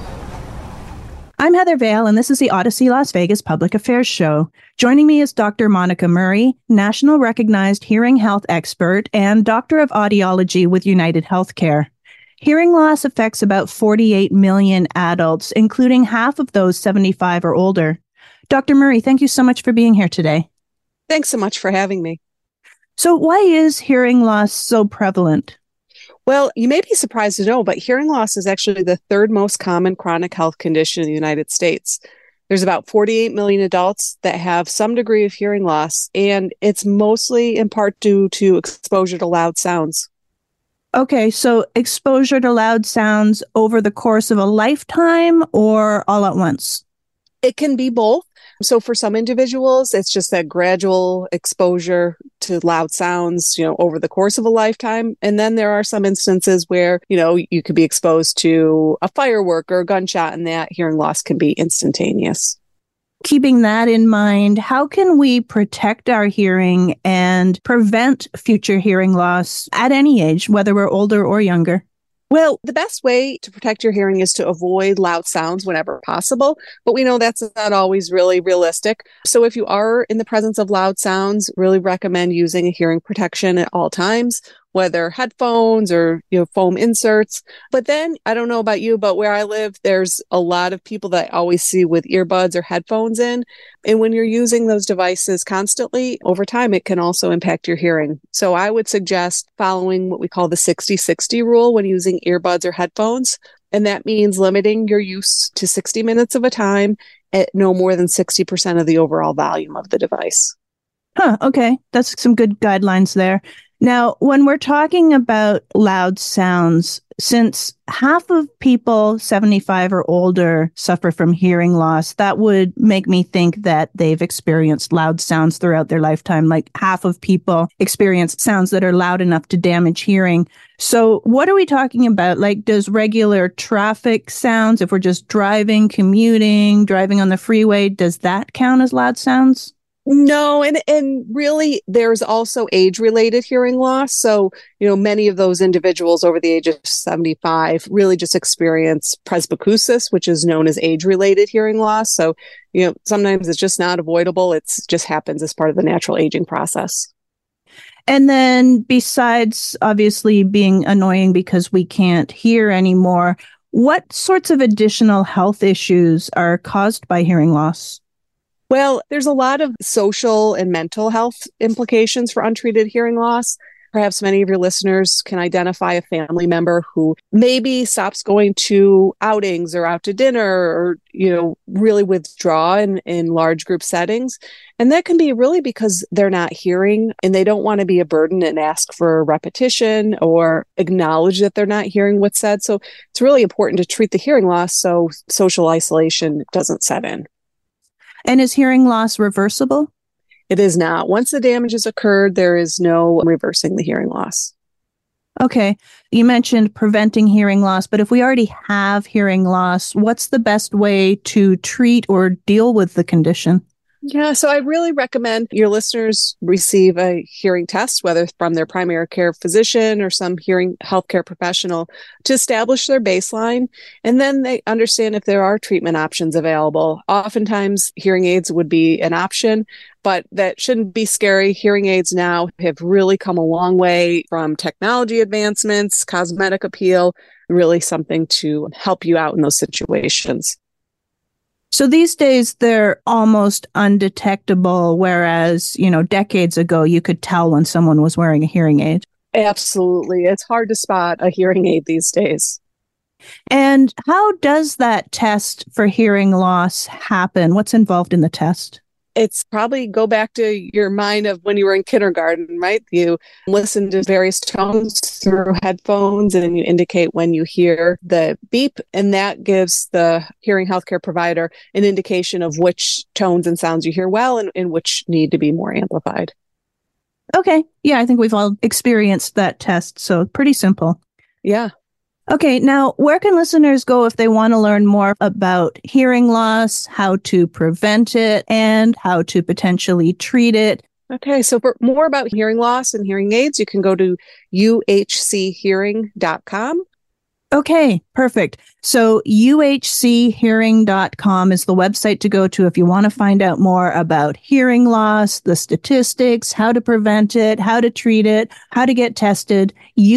A: I'm Heather Vale, and this is the Odyssey Las Vegas Public Affairs Show. Joining me is Dr. Monica Murray, national recognized hearing health expert and doctor of audiology with United Healthcare. Hearing loss affects about 48 million adults, including half of those 75 or older. Dr. Murray, thank you so much for being here today.
L: Thanks so much for having me.
A: So why is hearing loss so prevalent?
L: Well, you may be surprised to know, but hearing loss is actually the 3rd most common chronic health condition in the United States. There's about 48 million adults that have some degree of hearing loss, and it's mostly in part due to exposure to loud sounds.
A: Okay, so exposure to loud sounds over the course of a lifetime or all at once?
L: It can be both. So for some individuals, it's just that gradual exposure to loud sounds, over the course of a lifetime. And then there are some instances where, you could be exposed to a firework or a gunshot, and that hearing loss can be instantaneous.
A: Keeping that in mind, how can we protect our hearing and prevent future hearing loss at any age, whether we're older or younger?
L: Well, the best way to protect your hearing is to avoid loud sounds whenever possible, but we know that's not always really realistic. So if you are in the presence of loud sounds, really recommend using a hearing protection at all times, whether headphones or foam inserts. But then, I don't know about you, but where I live, there's a lot of people that I always see with earbuds or headphones in. And when you're using those devices constantly, over time, it can also impact your hearing. So I would suggest following what we call the 60-60 rule when using earbuds or headphones. And that means limiting your use to 60 minutes of a time at no more than 60% of the overall volume of the device.
A: Okay. That's some good guidelines there. Now, when we're talking about loud sounds, since half of people 75 or older suffer from hearing loss, that would make me think that they've experienced loud sounds throughout their lifetime. Like half of people experience sounds that are loud enough to damage hearing. So what are we talking about? Like, does regular traffic sounds, if we're just driving, commuting, driving on the freeway, does that count as loud sounds?
L: No, and really, there's also age-related hearing loss. So, many of those individuals over the age of 75 really just experience presbycusis, which is known as age-related hearing loss. So, sometimes it's just not avoidable. It just happens as part of the natural aging process.
A: And then besides obviously being annoying because we can't hear anymore, what sorts of additional health issues are caused by hearing loss?
L: Well, there's a lot of social and mental health implications for untreated hearing loss. Perhaps many of your listeners can identify a family member who maybe stops going to outings or out to dinner or, really withdraw in large group settings. And that can be really because they're not hearing and they don't want to be a burden and ask for repetition or acknowledge that they're not hearing what's said. So it's really important to treat the hearing loss so social isolation doesn't set in.
A: And is hearing loss reversible?
L: It is not. Once the damage has occurred, there is no reversing the hearing loss.
A: Okay. You mentioned preventing hearing loss, but if we already have hearing loss, what's the best way to treat or deal with the condition?
L: Yeah, so I really recommend your listeners receive a hearing test, whether from their primary care physician or some hearing healthcare professional, to establish their baseline. And then they understand if there are treatment options available. Oftentimes, hearing aids would be an option, but that shouldn't be scary. Hearing aids now have really come a long way from technology advancements, cosmetic appeal, really something to help you out in those situations.
A: So these days, they're almost undetectable, whereas, decades ago, you could tell when someone was wearing a hearing aid.
L: Absolutely. It's hard to spot a hearing aid these days.
A: And how does that test for hearing loss happen? What's involved in the test?
L: It's probably go back to your mind of when you were in kindergarten, right? You listen to various tones through headphones and you indicate when you hear the beep, and that gives the hearing healthcare provider an indication of which tones and sounds you hear well and which need to be more amplified.
A: Okay. Yeah, I think we've all experienced that test, so pretty simple.
L: Yeah.
A: Okay, now where can listeners go if they want to learn more about hearing loss, how to prevent it, and how to potentially treat it?
L: Okay, so for more about hearing loss and hearing aids, you can go to uhchearing.com.
A: Okay, perfect. So uhchearing.com is the website to go to if you want to find out more about hearing loss, the statistics, how to prevent it, how to treat it, how to get tested,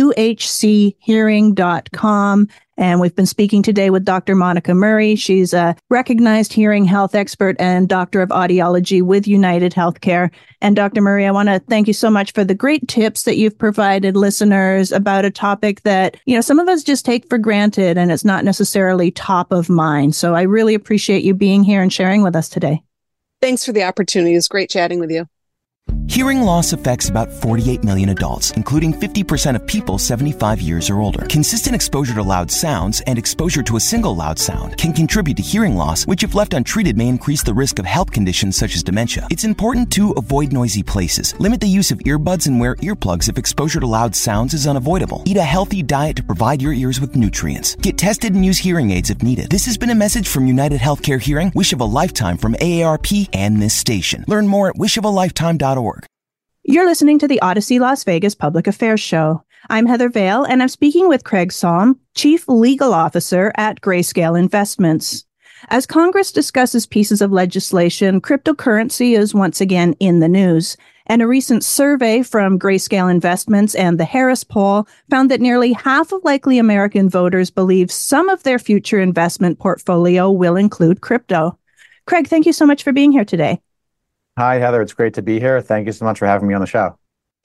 A: uhchearing.com. And we've been speaking today with Dr. Monica Murray. She's a recognized hearing health expert and doctor of audiology with United Healthcare. And Dr. Murray, I want to thank you so much for the great tips that you've provided listeners about a topic that, some of us just take for granted and it's not necessarily top of mind. So I really appreciate you being here and sharing with us today.
L: Thanks for the opportunity. It's great chatting with you.
M: Hearing loss affects about 48 million adults, including 50% of people 75 years or older. Consistent exposure to loud sounds and exposure to a single loud sound can contribute to hearing loss, which if left untreated may increase the risk of health conditions such as dementia. It's important to avoid noisy places. Limit the use of earbuds and wear earplugs if exposure to loud sounds is unavoidable. Eat a healthy diet to provide your ears with nutrients. Get tested and use hearing aids if needed. This has been a message from United Healthcare Hearing, Wish of a Lifetime from AARP, and this station. Learn more at wishofalifetime.org.
A: You're listening to the Odyssey Las Vegas Public Affairs Show. I'm Heather Vale, and I'm speaking with Craig Salm, Chief Legal Officer at Grayscale Investments. As Congress discusses pieces of legislation, cryptocurrency is once again in the news. And a recent survey from Grayscale Investments and the Harris Poll found that nearly half of likely American voters believe some of their future investment portfolio will include crypto. Craig, thank you so much for being here today.
N: Hi, Heather. It's great to be here. Thank you so much for having me on the show.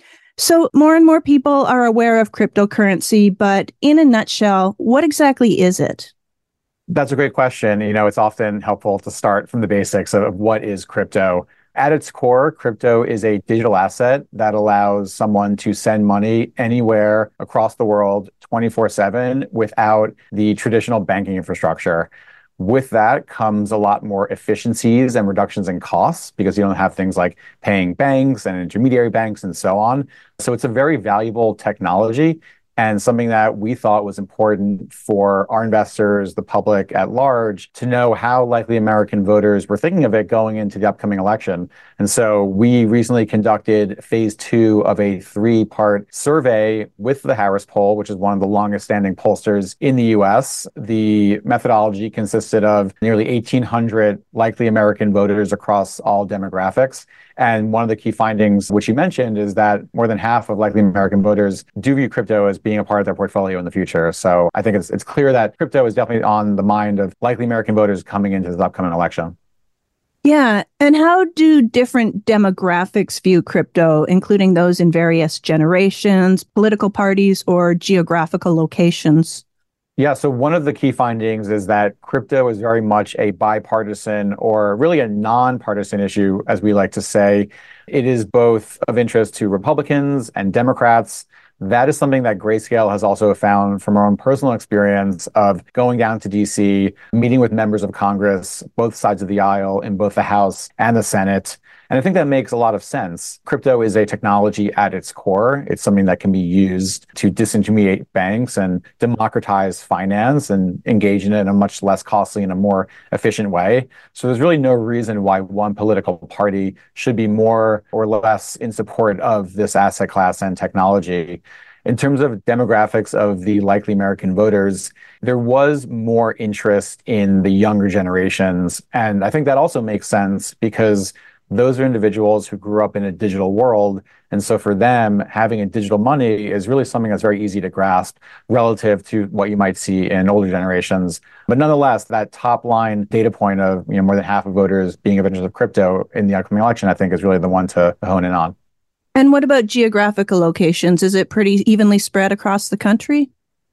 A: So more and more people are aware of cryptocurrency, but in a nutshell, what exactly is it?
N: That's a great question. It's often helpful to start from the basics of what is crypto. At its core, crypto is a digital asset that allows someone to send money anywhere across the world 24/7 without the traditional banking infrastructure. With that comes a lot more efficiencies and reductions in costs because you don't have things like paying banks and intermediary banks and so on. So it's a very valuable technology and something that we thought was important for our investors, the public at large, to know how likely American voters were thinking of it going into the upcoming election. And so we recently conducted phase 2 of a 3-part survey with the Harris Poll, which is one of the longest standing pollsters in the US. The methodology consisted of nearly 1,800 likely American voters across all demographics. And one of the key findings, which you mentioned, is that more than half of likely American voters do view crypto as being a part of their portfolio in the future. So I think it's clear that crypto is definitely on the mind of likely American voters coming into this upcoming election.
A: Yeah. And how do different demographics view crypto, including those in various generations, political parties, or geographical locations?
N: Yeah, so one of the key findings is that crypto is very much a bipartisan or really a nonpartisan issue, as we like to say. It is both of interest to Republicans and Democrats. That is something that Grayscale has also found from our own personal experience of going down to DC, meeting with members of Congress, both sides of the aisle in both the House and the Senate. And I think that makes a lot of sense. Crypto is a technology at its core. It's something that can be used to disintermediate banks and democratize finance and engage in it in a much less costly and a more efficient way. So there's really no reason why one political party should be more or less in support of this asset class and technology. In terms of demographics of the likely American voters, there was more interest in the younger generations. And I think that also makes sense because those are individuals who grew up in a digital world. And so for them, having a digital money is really something that's very easy to grasp relative to what you might see in older generations. But nonetheless, that top line data point of more than half of voters being of interest of crypto in the upcoming election, I think is really the one to hone in on.
A: And what about geographical locations? Is it pretty evenly spread across the country?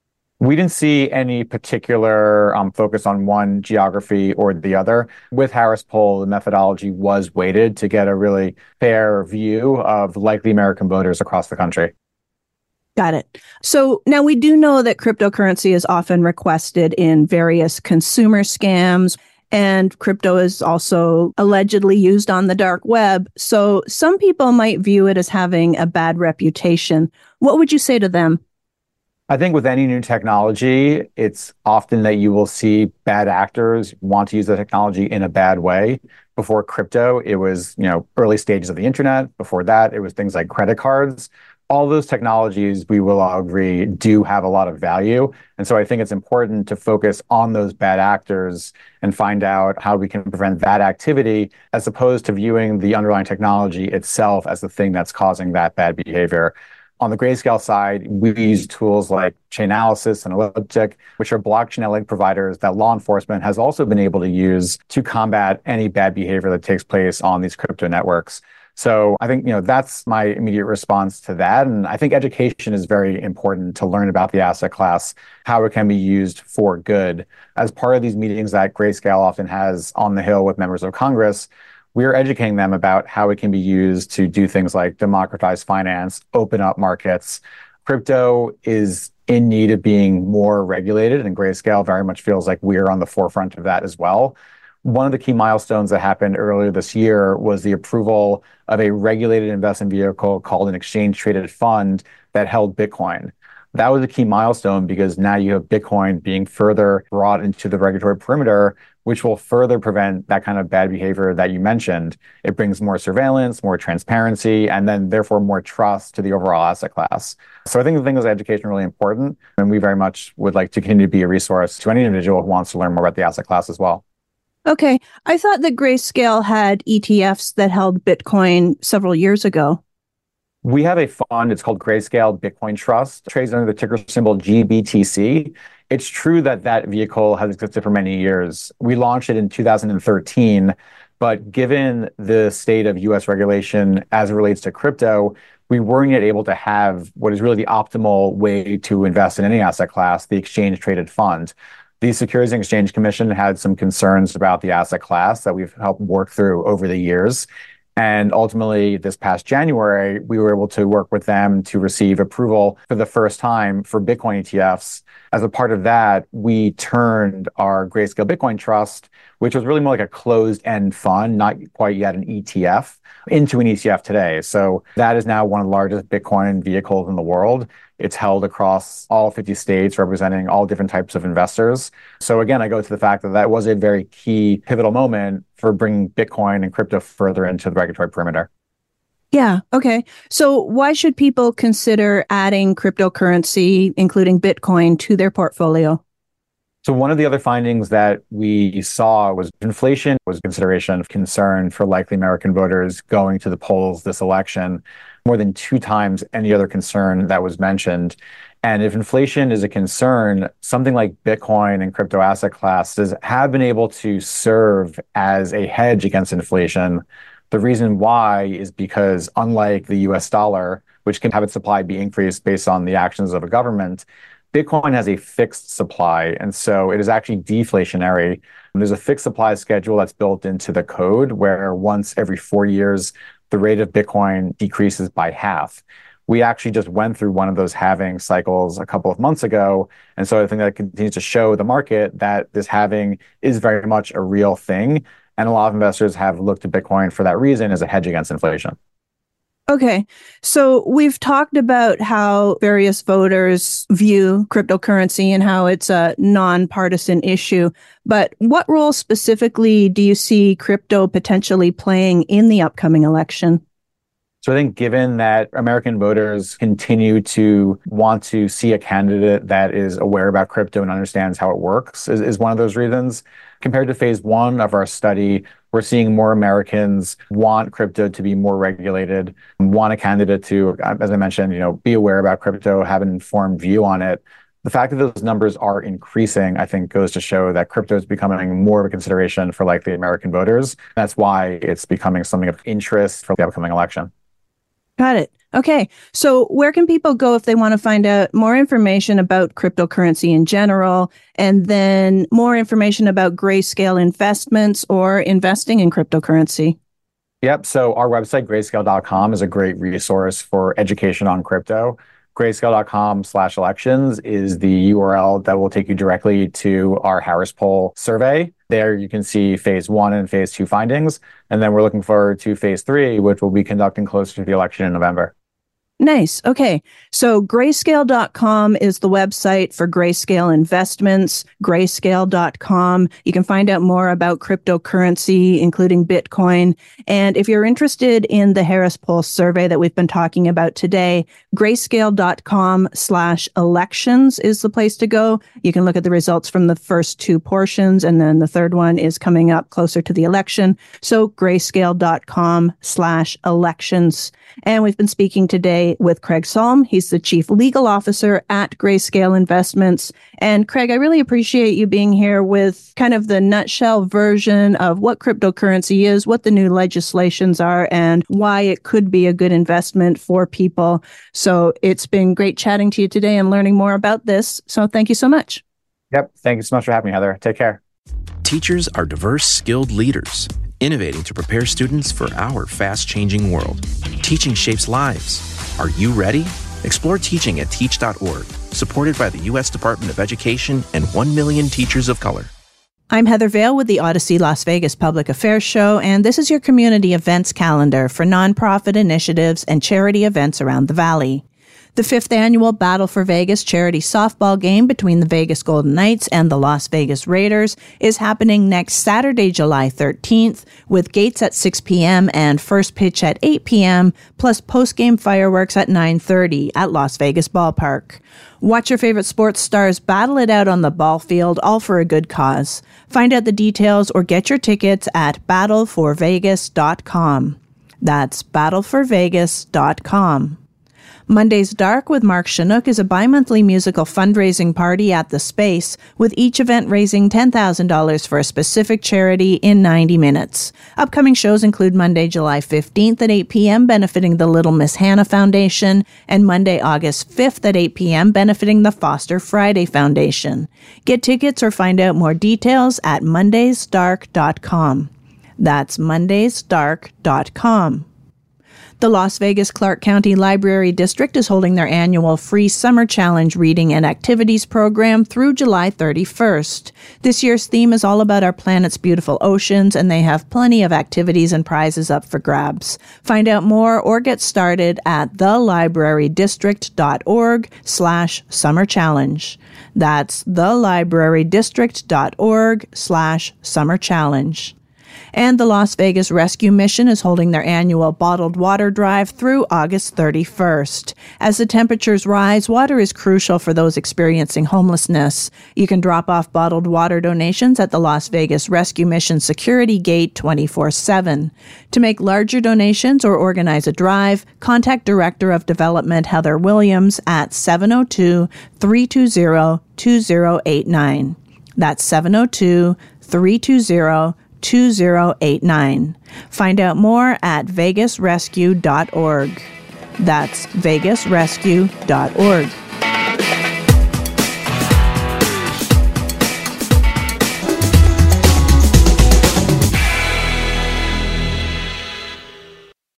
N: We didn't see any particular focus on one geography or the other. With Harris Poll, the methodology was weighted to get a really fair view of likely American voters across the country.
A: Got it. So now we do know that cryptocurrency is often requested in various consumer scams, and crypto is also allegedly used on the dark web. So some people might view it as having a bad reputation. What would you say to them?
N: I think with any new technology, it's often that you will see bad actors want to use the technology in a bad way. Before crypto, it was, early stages of the internet. Before that, it was things like credit cards. All those technologies, we will all agree, do have a lot of value. And so I think it's important to focus on those bad actors and find out how we can prevent that activity as opposed to viewing the underlying technology itself as the thing that's causing that bad behavior. On the Grayscale side, we use tools like Chainalysis and Elliptic, which are blockchain analytic providers that law enforcement has also been able to use to combat any bad behavior that takes place on these crypto networks. So I think, that's my immediate response to that. And I think education is very important to learn about the asset class, how it can be used for good. As part of these meetings that Grayscale often has on the Hill with members of Congress, we are educating them about how it can be used to do things like democratize finance, open up markets. Crypto is in need of being more regulated, and Grayscale very much feels like we're on the forefront of that as well. One of the key milestones that happened earlier this year was the approval of a regulated investment vehicle called an exchange-traded fund that held Bitcoin. That was a key milestone because now you have Bitcoin being further brought into the regulatory perimeter, which will further prevent that kind of bad behavior that you mentioned. It brings more surveillance, more transparency, and then therefore more trust to the overall asset class. So I think the thing is education is really important, and we very much would like to continue to be a resource to any individual who wants to learn more about the asset class as well.
A: Okay. I thought that Grayscale had ETFs that held Bitcoin several years ago.
N: We have a fund. It's called Grayscale Bitcoin Trust. It trades under the ticker symbol GBTC. It's true that that vehicle has existed for many years. We launched it in 2013, but given the state of U.S. regulation as it relates to crypto, we weren't yet able to have what is really the optimal way to invest in any asset class, the exchange-traded fund. The Securities and Exchange Commission had some concerns about the asset class that we've helped work through over the years. And ultimately, this past January, we were able to work with them to receive approval for the first time for Bitcoin ETFs. As a part of that, we turned our Grayscale Bitcoin Trust, which was really more like a closed-end fund, not quite yet an ETF, into an ETF today. So that is now one of the largest Bitcoin vehicles in the world. It's held across all 50 states, representing all different types of investors. So again, I go to the fact that that was a very key pivotal moment for bringing Bitcoin and crypto further into the regulatory perimeter.
A: Yeah. Okay. So why should people consider adding cryptocurrency, including Bitcoin, to their portfolio?
N: So one of the other findings that we saw was inflation was a consideration of concern for likely American voters going to the polls this election, more than 2 times any other concern that was mentioned. And if inflation is a concern, something like Bitcoin and crypto asset classes have been able to serve as a hedge against inflation. The reason why is because unlike the US dollar, which can have its supply be increased based on the actions of a government, Bitcoin has a fixed supply, and so it is actually deflationary. And there's a fixed supply schedule that's built into the code where once every 4 years, the rate of Bitcoin decreases by half. We actually just went through one of those halving cycles a couple of months ago. And so I think that continues to show the market that this halving is very much a real thing. And a lot of investors have looked to Bitcoin for that reason as a hedge against inflation.
A: Okay. So we've talked about how various voters view cryptocurrency and how it's a nonpartisan issue. But what role specifically do you see crypto potentially playing in the upcoming election?
N: So I think given that American voters continue to want to see a candidate that is aware about crypto and understands how it works is one of those reasons. Compared to phase 1 of our study, we're seeing more Americans want crypto to be more regulated, want a candidate to, as I mentioned, be aware about crypto, have an informed view on it. The fact that those numbers are increasing, I think, goes to show that crypto is becoming more of a consideration for likely American voters. That's why it's becoming something of interest for the upcoming election.
A: Got it. Okay. So where can people go if they want to find out more information about cryptocurrency in general, and then more information about Grayscale investments or investing in cryptocurrency?
N: Yep. So our website, grayscale.com, is a great resource for education on crypto. Grayscale.com/elections is the URL that will take you directly to our Harris Poll survey. There you can see phase 1 and phase 2 findings. And then we're looking forward to phase 3, which we'll be conducting closer to the election in November.
A: Nice. Okay. So grayscale.com is the website for Grayscale Investments, grayscale.com. You can find out more about cryptocurrency, including Bitcoin. And if you're interested in the Harris Poll survey that we've been talking about today, grayscale.com/elections is the place to go. You can look at the results from the first 2 portions, and then the third one is coming up closer to the election. So grayscale.com/elections. And we've been speaking today with Craig Salm. He's the Chief Legal Officer at Grayscale Investments. And Craig, I really appreciate you being here with kind of the nutshell version of what cryptocurrency is, what the new legislations are, and why it could be a good investment for people. So it's been great chatting to you today and learning more about this. So thank you so much.
N: Yep. Thank you so much for having me, Heather. Take care.
O: Teachers are diverse, skilled leaders. innovating to prepare students for our fast-changing world. Teaching shapes lives. Are you ready? Explore teaching at teach.org, supported by the U.S. Department of Education and 1 million teachers of color.
A: I'm Heather Vale with the Odyssey Las Vegas Public Affairs Show, and this is your community events calendar for nonprofit initiatives and charity events around the Valley. The 5th annual Battle for Vegas charity softball game between the Vegas Golden Knights and the Las Vegas Raiders is happening next Saturday, July 13th, with gates at 6 p.m. and first pitch at 8 p.m., plus post-game fireworks at 9:30 at Las Vegas Ballpark. Watch your favorite sports stars battle it out on the ball field, all for a good cause. Find out the details or get your tickets at battleforvegas.com. That's battleforvegas.com. Monday's Dark with Mark Chinook is a bi-monthly musical fundraising party at the Space, with each event raising $10,000 for a specific charity in 90 minutes. Upcoming shows include Monday, July 15th at 8 p.m. benefiting the Little Miss Hannah Foundation, and Monday, August 5th at 8 p.m. benefiting the Foster Friday Foundation. Get tickets or find out more details at mondaysdark.com. That's mondaysdark.com. The Las Vegas Clark County Library District is holding their annual free Summer Challenge reading and activities program through July 31st. This year's theme is all about our planet's beautiful oceans, and they have plenty of activities and prizes up for grabs. Find out more or get started at thelibrarydistrict.org/Summer Challenge. That's thelibrarydistrict.org/Summer Challenge. And the Las Vegas Rescue Mission is holding their annual bottled water drive through August 31st. As the temperatures rise, water is crucial for those experiencing homelessness. You can drop off bottled water donations at the Las Vegas Rescue Mission Security Gate 24/7. To make larger donations or organize a drive, contact Director of Development Heather Williams at 702-320-2089. That's 702-320-2089. Find out more at vegasrescue.org. That's vegasrescue.org.